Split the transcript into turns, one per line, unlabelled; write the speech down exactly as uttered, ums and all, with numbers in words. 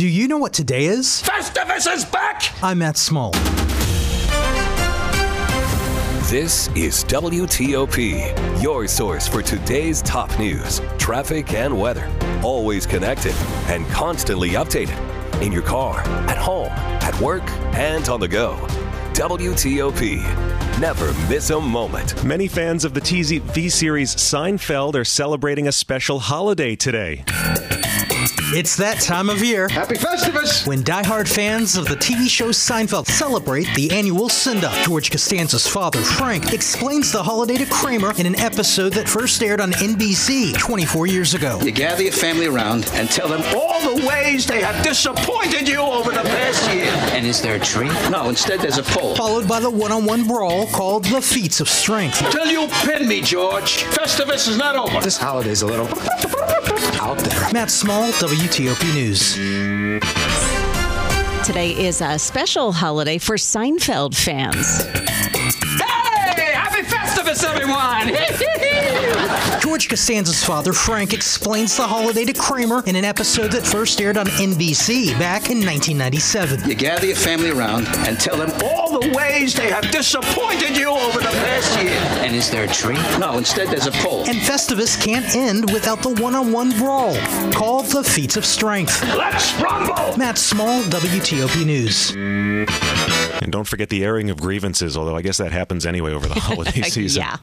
Do you know what today is?
Festivus is back!
I'm Matt Small.
This is W T O P, your source for today's top news, traffic, and weather. Always connected and constantly updated. In your car, at home, at work, and on the go. W T O P. Never miss a moment.
Many fans of the T V series Seinfeld are celebrating a special holiday today.
It's that time of year.
Happy Festivus!
When diehard fans of the T V show Seinfeld celebrate the annual send-up. George Costanza's father, Frank, explains the holiday to Kramer in an episode that first aired on N B C twenty-four years ago.
You gather your family around and tell them all the ways they have disappointed you over the past year.
And is there a tree?
No, instead there's a pole.
Followed by the one-on-one brawl called the Feats of Strength.
Till you pin me, George. Festivus is not over.
This holiday's a little out there.
Matt Small, W T O P News.
Today is a special holiday for Seinfeld fans.
Hey! Happy Festivus, everyone!
George Costanza's father, Frank, explains the holiday to Kramer in an episode that first aired on N B C back in nineteen ninety-seven.
You gather your family around and tell them all the ways they have disappointed you over the past year.
And is there a tree?
No, instead there's a pole.
And Festivus can't end without the one-on-one brawl called the Feats of Strength.
Let's rumble!
Matt Small, W T O P News.
And don't forget the airing of grievances, although I guess that happens anyway over the holiday season.
Yeah.